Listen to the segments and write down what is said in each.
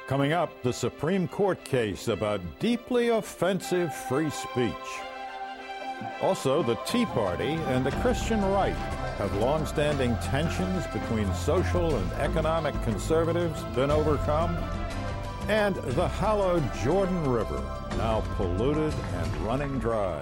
Coming up, the Supreme Court case about deeply offensive free speech. Also, the Tea Party and the Christian right have long-standing tensions between social and economic conservatives been overcome? And the hallowed Jordan River, now polluted and running dry.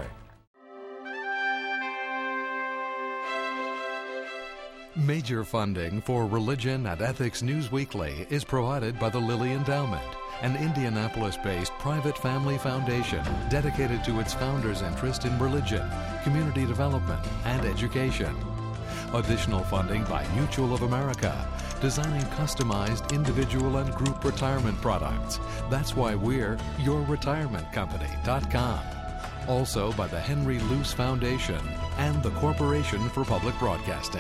Major funding for Religion and Ethics News Weekly is provided by the Lilly Endowment, an Indianapolis-based private family foundation dedicated to its founders' interest in religion, community development, and education. Additional funding by Mutual of America, designing customized individual and group retirement products. That's why we're yourretirementcompany.com. Also by the Henry Luce Foundation and the Corporation for Public Broadcasting.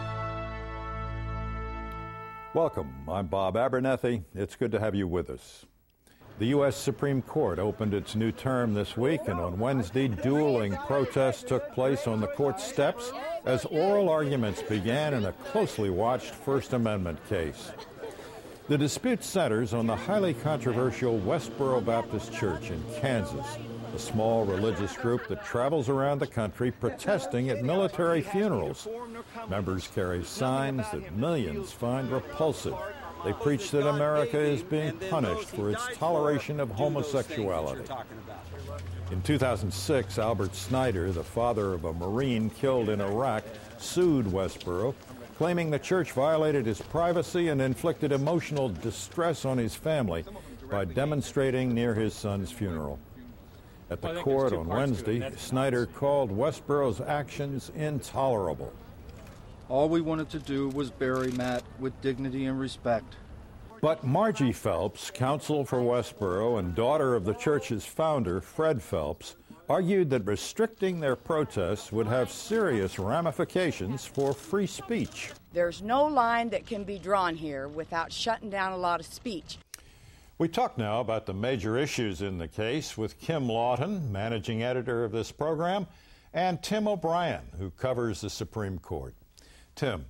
Welcome. I'm Bob Abernethy. It's good to have you with us. The U.S. Supreme Court opened its new term this week, and on Wednesday, dueling protests took place on the court steps as oral arguments began in a closely watched First Amendment case. The dispute centers on the highly controversial Westboro Baptist Church in Kansas, a small religious group that travels around the country protesting at military funerals. Members carry signs that millions find repulsive. They preach that America is being punished for its toleration of homosexuality. In 2006, Albert Snyder, the father of a Marine killed in Iraq, sued Westboro, claiming the church violated his privacy and inflicted emotional distress on his family by demonstrating near his son's funeral. At the court on Wednesday, Snyder called Westboro's actions intolerable. All we wanted to do was bury Matt with dignity and respect. But Margie Phelps, counsel for Westboro and daughter of the church's founder, Fred Phelps, argued that restricting their protests would have serious ramifications for free speech. There's no line that can be drawn here without shutting down a lot of speech. We talk now about the major issues in the case with Kim Lawton, managing editor of this program, and Tim O'Brien, who covers the Supreme Court. Tim,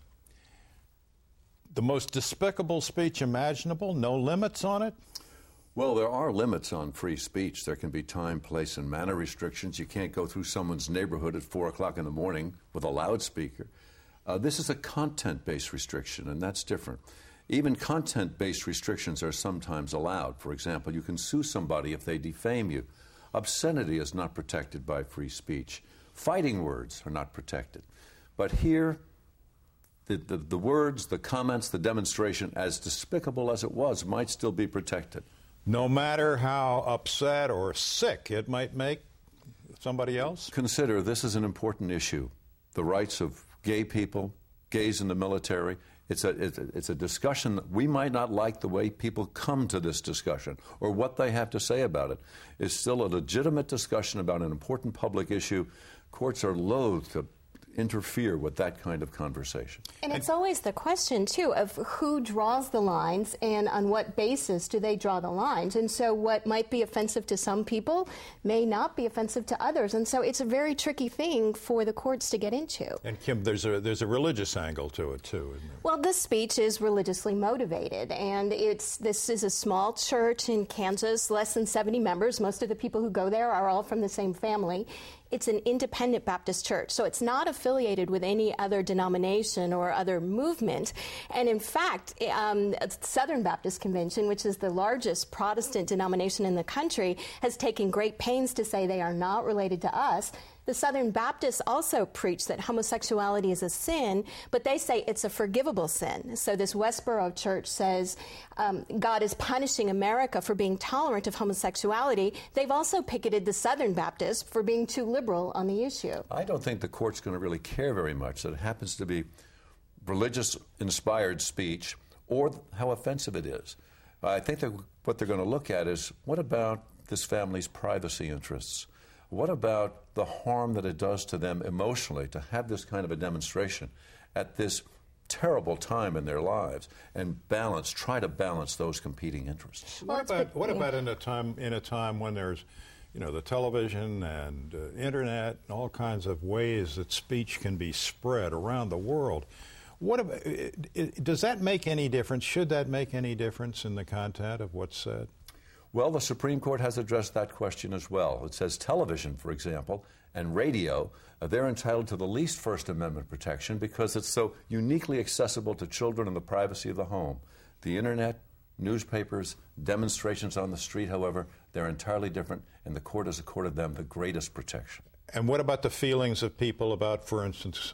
the most despicable speech imaginable, no limits on it? Well, there are limits on free speech. There can be time, place, and manner restrictions. You can't go through someone's neighborhood at 4 o'clock in the morning with a loudspeaker. This is a content-based restriction, and that's different. Even content-based restrictions are sometimes allowed. For example, you can sue somebody if they defame you. Obscenity is not protected by free speech. Fighting words are not protected. But here, the words, the comments, the demonstration, as despicable as it was, might still be protected. No matter how upset or sick it might make somebody else? Consider this is an important issue. The rights of gay people, gays in the military. It's a discussion that we might not like the way people come to this discussion or what they have to say about it. It's still a legitimate discussion about an important public issue. Courts are loath to interfere with that kind of conversation. And it's always the question, too, of who draws the lines and on what basis do they draw the lines. And so what might be offensive to some people may not be offensive to others. And so it's a very tricky thing for the courts to get into. And Kim, there's a religious angle to it, too, isn't there? Well, this speech is religiously motivated, and this is a small church in Kansas, less than 70 members. Most of the people who go there are all from the same family. It's an independent Baptist church, so it's not affiliated with any other denomination or other movement. And in fact, Southern Baptist Convention, which is the largest Protestant denomination in the country, has taken great pains to say they are not related to us. The Southern Baptists also preach that homosexuality is a sin, but they say it's a forgivable sin. So this Westboro church says God is punishing America for being tolerant of homosexuality. They've also picketed the Southern Baptists for being too liberal on the issue. I don't think the court's going to really care very much that it happens to be religious-inspired speech or how offensive it is. I think that what they're going to look at is, what about this family's privacy interests? What about the harm that it does to them emotionally to have this kind of a demonstration at this terrible time in their lives and try to balance those competing interests? What about in a time when there's, the television and internet and all kinds of ways that speech can be spread around the world? Does that make any difference? Should that make any difference in the content of what's said? Well, the Supreme Court has addressed that question as well. It says television, for example, and radio, they're entitled to the least First Amendment protection because it's so uniquely accessible to children in the privacy of the home. The internet, newspapers, demonstrations on the street, however, they're entirely different, and the court has accorded them the greatest protection. And what about the feelings of people about, for instance,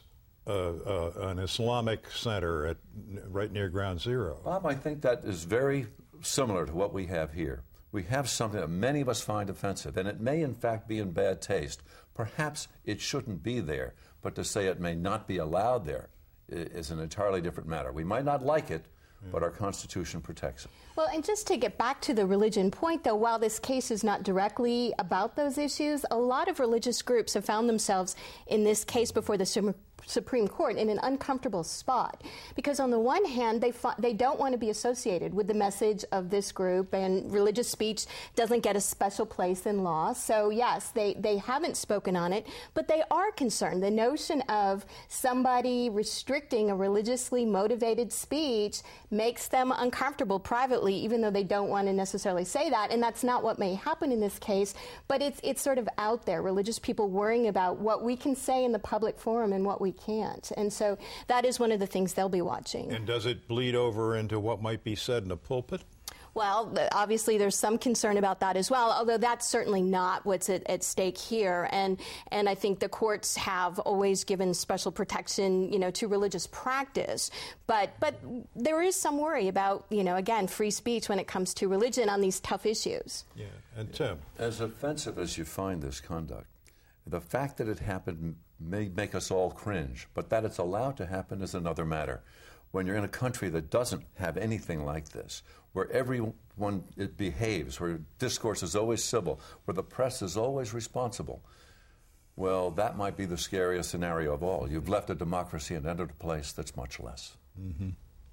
an Islamic center right near Ground Zero? Bob, I think that is very similar to what we have here. We have something that many of us find offensive, and it may in fact be in bad taste. Perhaps it shouldn't be there, but to say it may not be allowed there is an entirely different matter. We might not like it, but our Constitution protects it. Well, and just to get back to the religion point, though, while this case is not directly about those issues, a lot of religious groups have found themselves in this case before the Supreme Court in an uncomfortable spot. Because on the one hand, they don't want to be associated with the message of this group, and religious speech doesn't get a special place in law. So, yes, they haven't spoken on it, but they are concerned. The notion of somebody restricting a religiously motivated speech makes them uncomfortable privately, even though they don't want to necessarily say that, and that's not what may happen in this case, but it's sort of out there, religious people worrying about what we can say in the public forum and what we can't. And so that is one of the things they'll be watching. And does it bleed over into what might be said in a pulpit? Well, obviously there's some concern about that as well, although that's certainly not what's at stake here. And I think the courts have always given special protection, to religious practice. But there is some worry about, again, free speech when it comes to religion on these tough issues. Yeah, and Tim. As offensive as you find this conduct, the fact that it happened may make us all cringe, but that it's allowed to happen is another matter. When you're in a country that doesn't have anything like this, where everyone behaves, where discourse is always civil, where the press is always responsible, well, that might be the scariest scenario of all. You've left a democracy and entered a place that's much less. Mm-hmm.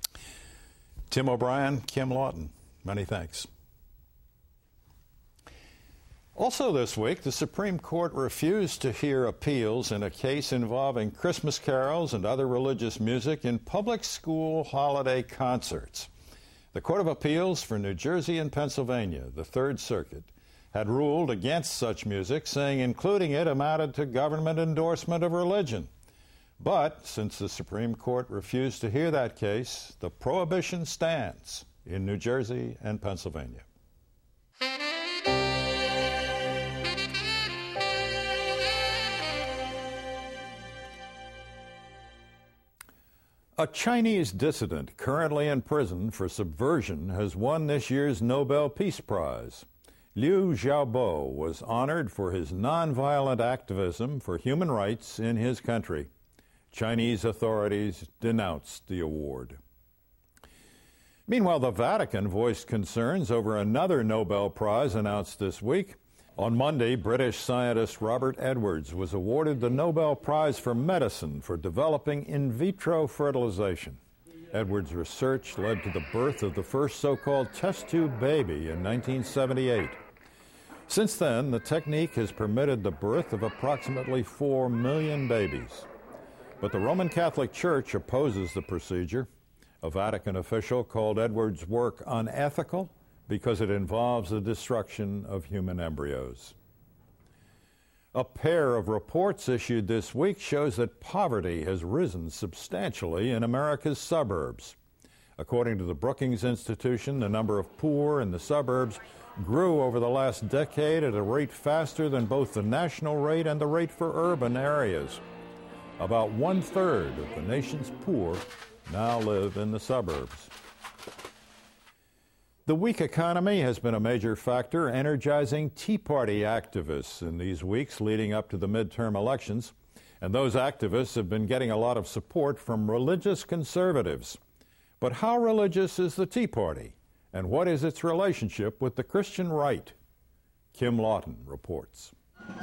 Tim O'Brien, Kim Lawton, many thanks. Also this week, the Supreme Court refused to hear appeals in a case involving Christmas carols and other religious music in public school holiday concerts. The Court of Appeals for New Jersey and Pennsylvania, the Third Circuit, had ruled against such music, saying including it amounted to government endorsement of religion. But since the Supreme Court refused to hear that case, the prohibition stands in New Jersey and Pennsylvania. A Chinese dissident currently in prison for subversion has won this year's Nobel Peace Prize. Liu Xiaobo was honored for his nonviolent activism for human rights in his country. Chinese authorities denounced the award. Meanwhile, the Vatican voiced concerns over another Nobel Prize announced this week. On Monday, British scientist Robert Edwards was awarded the Nobel Prize for Medicine for developing in vitro fertilization. Edwards' research led to the birth of the first so-called test tube baby in 1978. Since then, the technique has permitted the birth of approximately 4 million babies. But the Roman Catholic Church opposes the procedure. A Vatican official called Edwards' work unethical because it involves the destruction of human embryos. A pair of reports issued this week shows that poverty has risen substantially in America's suburbs. According to the Brookings Institution, the number of poor in the suburbs grew over the last decade at a rate faster than both the national rate and the rate for urban areas. About 1/3 of the nation's poor now live in the suburbs. The weak economy has been a major factor energizing Tea Party activists in these weeks leading up to the midterm elections, and those activists have been getting a lot of support from religious conservatives. But how religious is the Tea Party, and what is its relationship with the Christian right? Kim Lawton reports.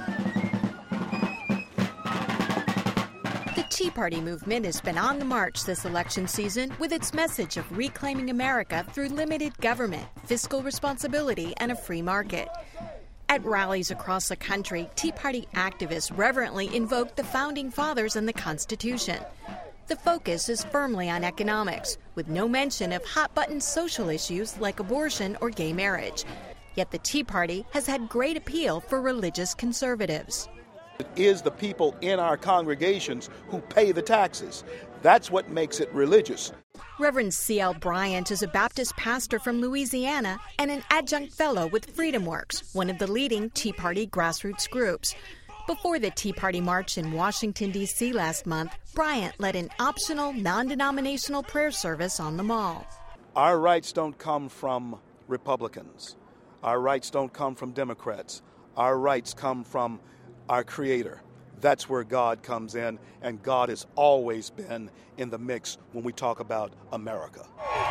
The Tea Party movement has been on the march this election season with its message of reclaiming America through limited government, fiscal responsibility, and a free market. At rallies across the country, Tea Party activists reverently invoked the Founding Fathers and the Constitution. the focus is firmly on economics, with no mention of hot-button social issues like abortion or gay marriage. Yet the Tea Party has had great appeal for religious conservatives. It is the people in our congregations who pay the taxes. That's what makes it religious. Reverend C.L. Bryant is a Baptist pastor from Louisiana and an adjunct fellow with FreedomWorks, one of the leading Tea Party grassroots groups. Before the Tea Party march in Washington, D.C. last month, Bryant led an optional, non-denominational prayer service on the Mall. Our rights don't come from Republicans. Our rights don't come from Democrats. Our rights come from our Creator. That's where God comes in, and God has always been in the mix when we talk about America.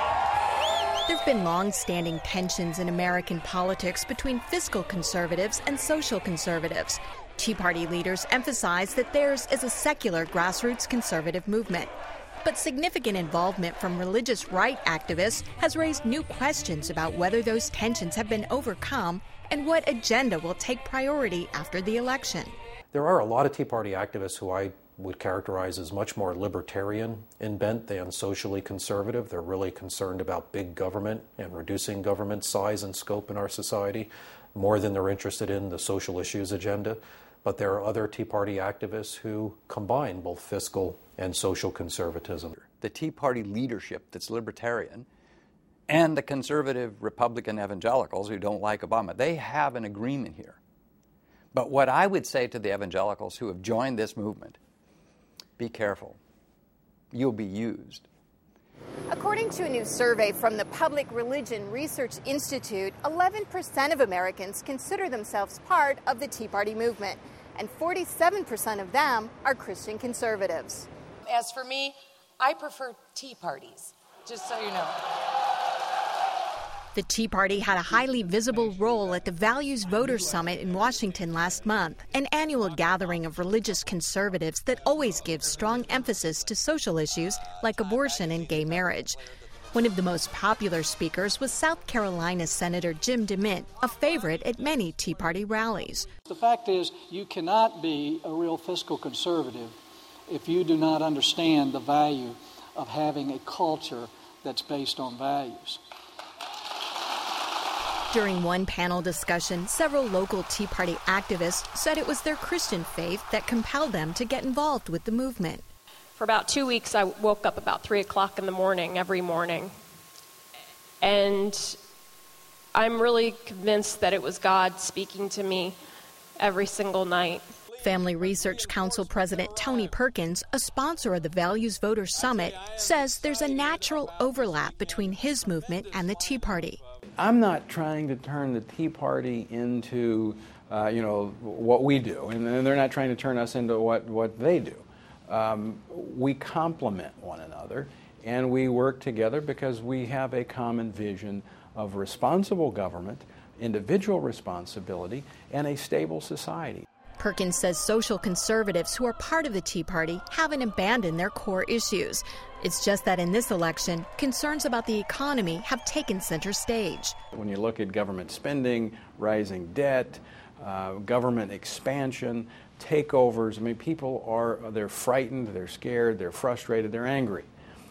There have been long-standing tensions in American politics between fiscal conservatives and social conservatives. Tea Party leaders emphasize that theirs is a secular grassroots conservative movement. But significant involvement from religious right activists has raised new questions about whether those tensions have been overcome and what agenda will take priority after the election. There are a lot of Tea Party activists who I would characterize as much more libertarian in bent than socially conservative. They're really concerned about big government and reducing government size and scope in our society more than they're interested in the social issues agenda. But there are other Tea Party activists who combine both fiscal and social conservatism. The Tea Party leadership that's libertarian and the conservative Republican evangelicals who don't like Obama, they have an agreement here. But what I would say to the evangelicals who have joined this movement, be careful. You'll be used. According to a new survey from the Public Religion Research Institute, 11% of Americans consider themselves part of the Tea Party movement, and 47% of them are Christian conservatives. As for me, I prefer tea parties, just so you know. The Tea Party had a highly visible role at the Values Voters Summit in Washington last month, an annual gathering of religious conservatives that always gives strong emphasis to social issues like abortion and gay marriage. One of the most popular speakers was South Carolina Senator Jim DeMint, a favorite at many Tea Party rallies. The fact is, you cannot be a real fiscal conservative if you do not understand the value of having a culture that's based on values. During one panel discussion, several local Tea Party activists said it was their Christian faith that compelled them to get involved with the movement. For about 2 weeks, I woke up about 3 o'clock in the morning every morning. And I'm really convinced that it was God speaking to me every single night. Family Research Council President Tony Perkins, a sponsor of the Values Voters Summit, says there's a natural overlap between his movement and the Tea Party. I'm not trying to turn the Tea Party into, what we do, and they're not trying to turn us into what they do. We complement one another, and we work together because we have a common vision of responsible government, individual responsibility, and a stable society. Perkins says social conservatives who are part of the Tea Party haven't abandoned their core issues. It's just that in this election, concerns about the economy have taken center stage. When you look at government spending, rising debt, government expansion, takeovers, people they're frightened, they're scared, they're frustrated, they're angry.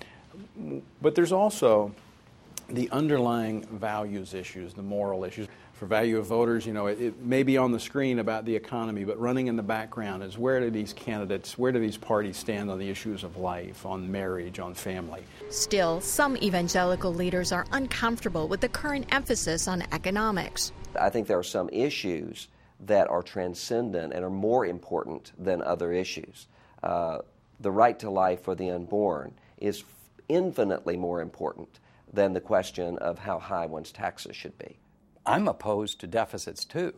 But there's also the underlying values issues, the moral issues. For Value of Voters, it may be on the screen about the economy, but running in the background is where do these parties stand on the issues of life, on marriage, on family. Still, some evangelical leaders are uncomfortable with the current emphasis on economics. I think there are some issues that are transcendent and are more important than other issues. The right to life for the unborn is infinitely more important than the question of how high one's taxes should be. I'm opposed to deficits too.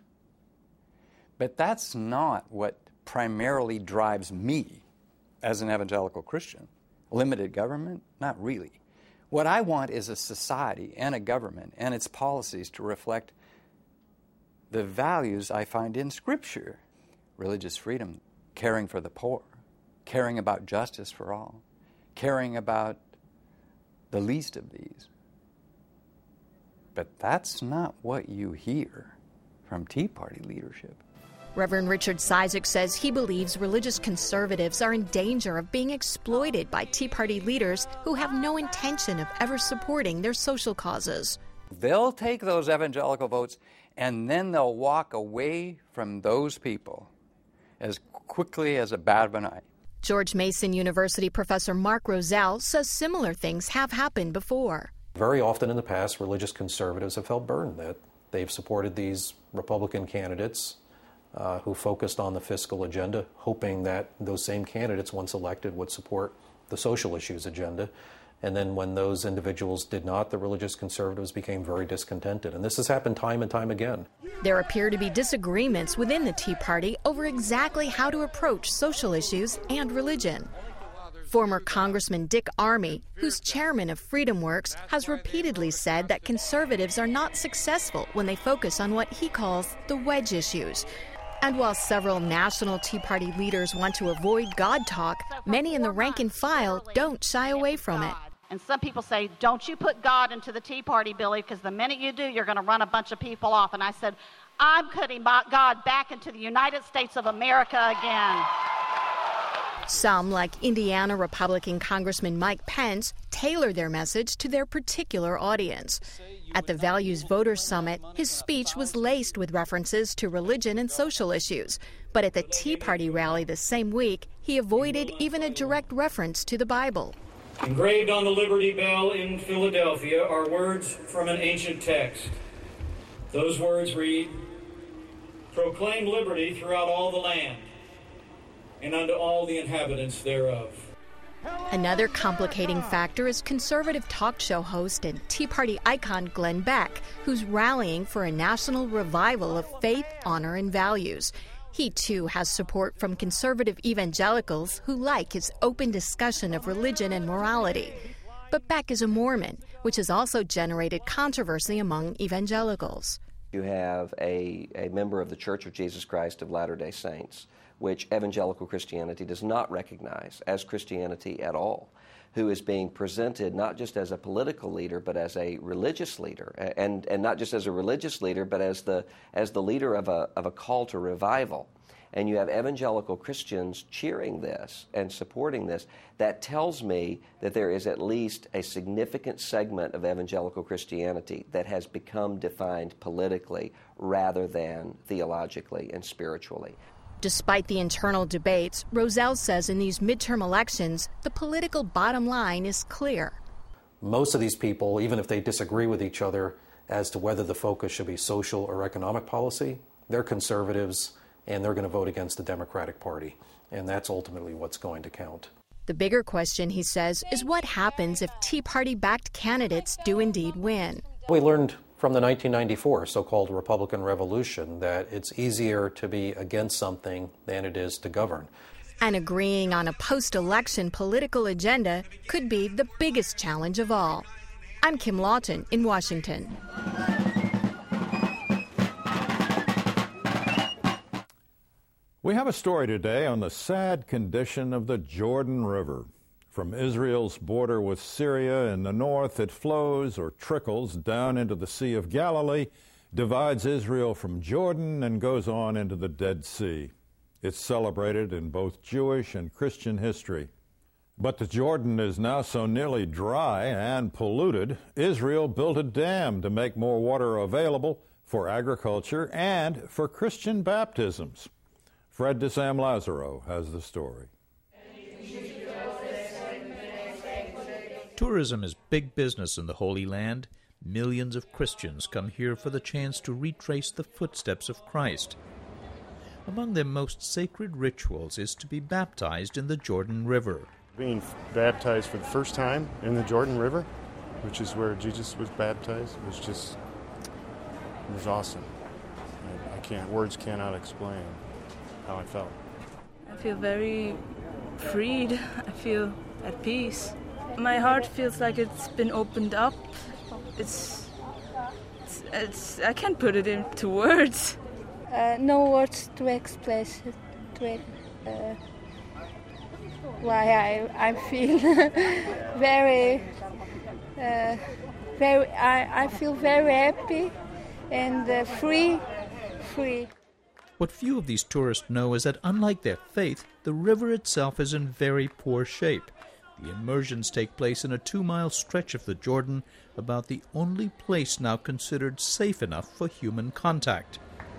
But that's not what primarily drives me as an evangelical Christian. Limited government? Not really. What I want is a society and a government and its policies to reflect the values I find in Scripture. Religious freedom, caring for the poor, caring about justice for all, caring about the least of these. But that's not what you hear from Tea Party leadership. Reverend Richard Cizik says he believes religious conservatives are in danger of being exploited by Tea Party leaders who have no intention of ever supporting their social causes. They'll take those evangelical votes and then they'll walk away from those people as quickly as a bat of an eye. George Mason University professor Mark Roselle says similar things have happened before. Very often in the past, religious conservatives have felt burdened that they've supported these Republican candidates who focused on the fiscal agenda, hoping that those same candidates, once elected, would support the social issues agenda. And then when those individuals did not, the religious conservatives became very discontented. And this has happened time and time again. There appear to be disagreements within the Tea Party over exactly how to approach social issues and religion. Former Congressman Dick Armey, who's chairman of Freedom Works, has repeatedly said that conservatives are not successful when they focus on what he calls the wedge issues. And while several national Tea Party leaders want to avoid God talk, many in the rank and file don't shy away from it. And some people say, don't you put God into the Tea Party, Billy, because the minute you do, you're going to run a bunch of people off. And I said, I'm putting God back into the United States of America again. Some, like Indiana Republican Congressman Mike Pence, tailor their message to their particular audience. At the Values Voters Summit, his speech was laced with references to religion and social issues. But at the Tea Party rally the same week, he avoided even a direct reference to the Bible. Engraved on the Liberty Bell in Philadelphia are words from an ancient text. Those words read, "Proclaim liberty throughout all the land, and unto all the inhabitants thereof." Another complicating factor is conservative talk show host and Tea Party icon Glenn Beck, who's rallying for a national revival of faith, honor, and values. He, too, has support from conservative evangelicals who like his open discussion of religion and morality. But Beck is a Mormon, which has also generated controversy among evangelicals. You have a member of the Church of Jesus Christ of Latter-day Saints, which evangelical Christianity does not recognize as Christianity at all, who is being presented not just as a political leader, but as a religious leader, and not just as a religious leader, but as the leader of a call to revival. And you have evangelical Christians cheering this and supporting this. That tells me that there is at least a significant segment of evangelical Christianity that has become defined politically rather than theologically and spiritually. Despite the internal debates, Roselle says in these midterm elections, the political bottom line is clear. Most of these people, even if they disagree with each other as to whether the focus should be social or economic policy, they're conservatives and they're going to vote against the Democratic Party. And that's ultimately what's going to count. The bigger question, he says, is what happens if Tea Party-backed candidates do indeed win. We learned from the 1994 so-called Republican Revolution that it's easier to be against something than it is to govern. And agreeing on a post-election political agenda could be the biggest challenge of all. I'm Kim Lawton in Washington. We have a story today on the sad condition of the Jordan River. From Israel's border with Syria in the north, it flows or trickles down into the Sea of Galilee, divides Israel from Jordan, and goes on into the Dead Sea. It's celebrated in both Jewish and Christian history. But the Jordan is now so nearly dry and polluted, Israel built a dam to make more water available for agriculture and for Christian baptisms. Fred DeSam Lazaro has the story. Tourism is big business in the Holy Land. Millions of Christians come here for the chance to retrace the footsteps of Christ. Among their most sacred rituals is to be baptized in the Jordan River. Being baptized for the first time in the Jordan River, which is where Jesus was baptized, it was awesome. Words cannot explain how I felt. I feel very freed. I feel at peace. My heart feels like it's been opened up. It's I can't put it into words. No words to explain why I feel I feel very happy and free. What few of these tourists know is that, unlike their faith, the river itself is in very poor shape. The immersions take place in a 2-mile stretch of the Jordan, about the only place now considered safe enough for human contact.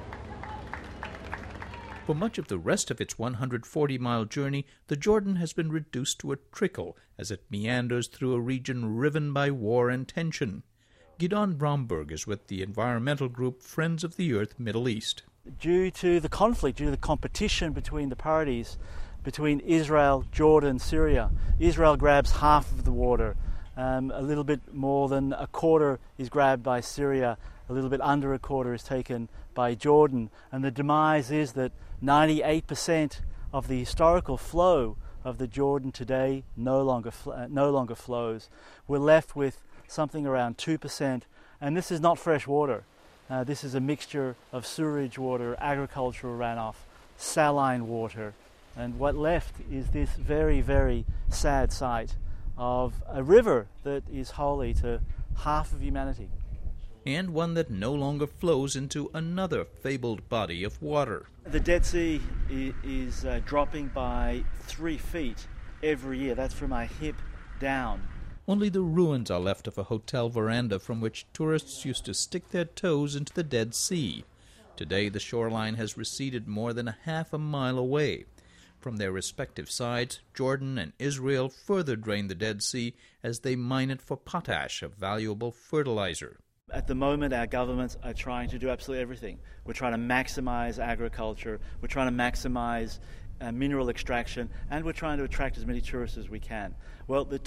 For much of the rest of its 140-mile journey, the Jordan has been reduced to a trickle as it meanders through a region riven by war and tension. Gidon Bromberg is with the environmental group Friends of the Earth Middle East. Due to the conflict, due to the competition between the parties, between Israel, Jordan, Syria, Israel grabs half of the water. A little bit more than a quarter is grabbed by Syria. A little bit under a quarter is taken by Jordan. And the demise is that 98% of the historical flow of the Jordan today no longer flows. We're left with something around 2%. And this is not fresh water. This is a mixture of sewerage water, agricultural runoff, saline water, and what left is this very, very sad sight of a river that is holy to half of humanity. And one that no longer flows into another fabled body of water. The Dead Sea is dropping by 3 feet every year. That's from my hip down. Only the ruins are left of a hotel veranda from which tourists used to stick their toes into the Dead Sea. Today the shoreline has receded more than a half a mile away. From their respective sides, Jordan and Israel further drain the Dead Sea as they mine it for potash, a valuable fertilizer. At the moment, our governments are trying to do absolutely everything. We're trying to maximize agriculture, we're trying to maximize mineral extraction, and we're trying to attract as many tourists as we can. Well, the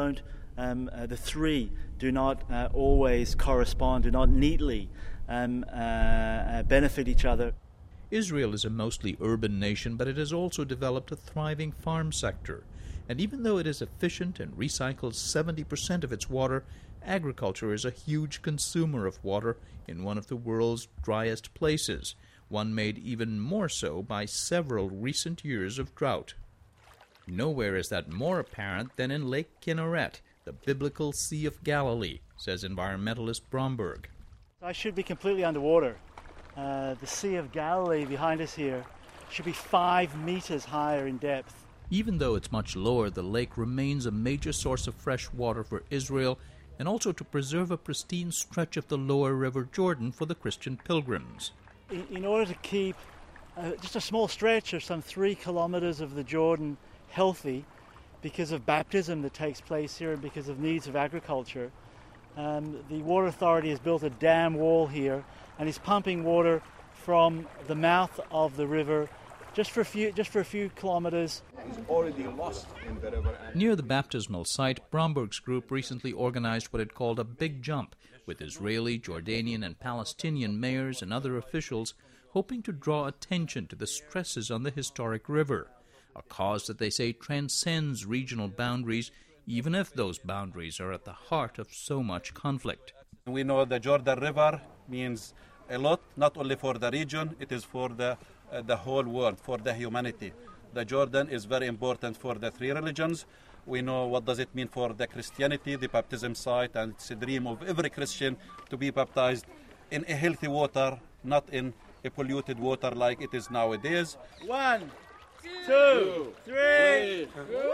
three do not always correspond, do not neatly benefit each other. Israel is a mostly urban nation, but it has also developed a thriving farm sector. And even though it is efficient and recycles 70% of its water, agriculture is a huge consumer of water in one of the world's driest places, one made even more so by several recent years of drought. Nowhere is that more apparent than in Lake Kinneret, the biblical Sea of Galilee, says environmentalist Bromberg. I should be completely underwater. The Sea of Galilee behind us here should be 5 meters higher in depth. Even though it's much lower, the lake remains a major source of fresh water for Israel and also to preserve a pristine stretch of the lower River Jordan for the Christian pilgrims. In order to keep just a small stretch of some 3 kilometers of the Jordan healthy, because of baptism that takes place here and because of needs of agriculture, the Water Authority has built a dam wall here and is pumping water from the mouth of the river just for a few kilometers. It's already lost in the river. Near the baptismal site, Bromberg's group recently organized what it called a big jump, with Israeli, Jordanian, and Palestinian mayors and other officials hoping to draw attention to the stresses on the historic river, a cause that they say transcends regional boundaries, even if those boundaries are at the heart of so much conflict. We know the Jordan River means a lot, not only for the region, it is for the whole world, for the humanity. The Jordan is very important for the 3 religions. We know what does it mean for the Christianity, the baptism site, and it's a dream of every Christian to be baptized in a healthy water, not in a polluted water like it is nowadays. 1, 2, 3.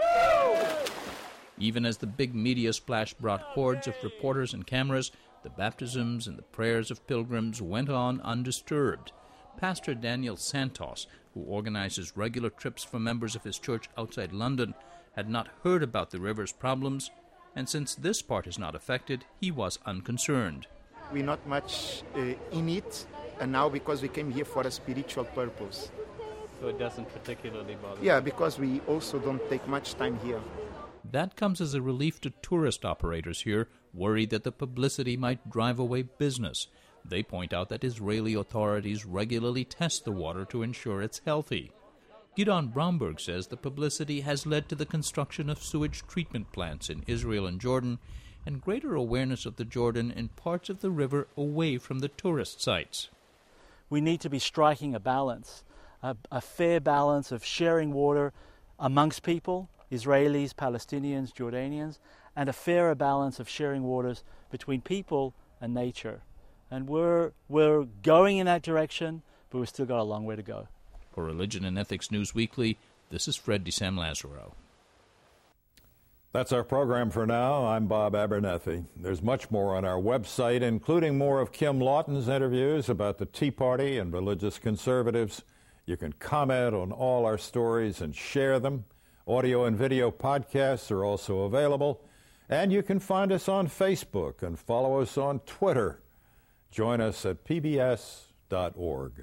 Even as the big media splash brought hordes of reporters and cameras, the baptisms and the prayers of pilgrims went on undisturbed. Pastor Daniel Santos, who organizes regular trips for members of his church outside London, had not heard about the river's problems, and since this part is not affected, he was unconcerned. We're not much in it, and now because we came here for a spiritual purpose. So it doesn't particularly bother you? Yeah, because we also don't take much time here. That comes as a relief to tourist operators here, worried that the publicity might drive away business. They point out that Israeli authorities regularly test the water to ensure it's healthy. Gidon Bromberg says the publicity has led to the construction of sewage treatment plants in Israel and Jordan, and greater awareness of the Jordan in parts of the river away from the tourist sites. We need to be striking a balance, a fair balance of sharing water amongst people, Israelis, Palestinians, Jordanians, and a fairer balance of sharing waters between people and nature. And we're going in that direction, but we've still got a long way to go. For Religion and Ethics News Weekly, this is Fred DeSam-Lazaro. That's our program for now. I'm Bob Abernethy. There's much more on our website, including more of Kim Lawton's interviews about the Tea Party and religious conservatives. You can comment on all our stories and share them. Audio and video podcasts are also available. And you can find us on Facebook and follow us on Twitter. Join us at pbs.org.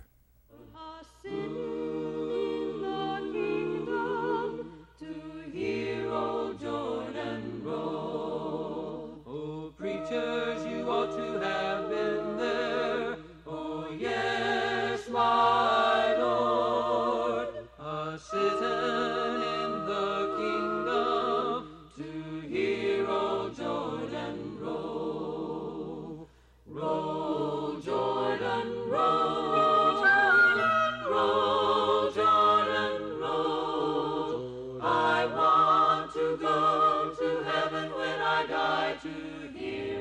Preachers, you ought to have been there. Oh, yes, my Lord. A citizen in the kingdom to hear old Jordan roll. Roll, Jordan, roll. Roll, Jordan, roll. I want to go to heaven when I die to hear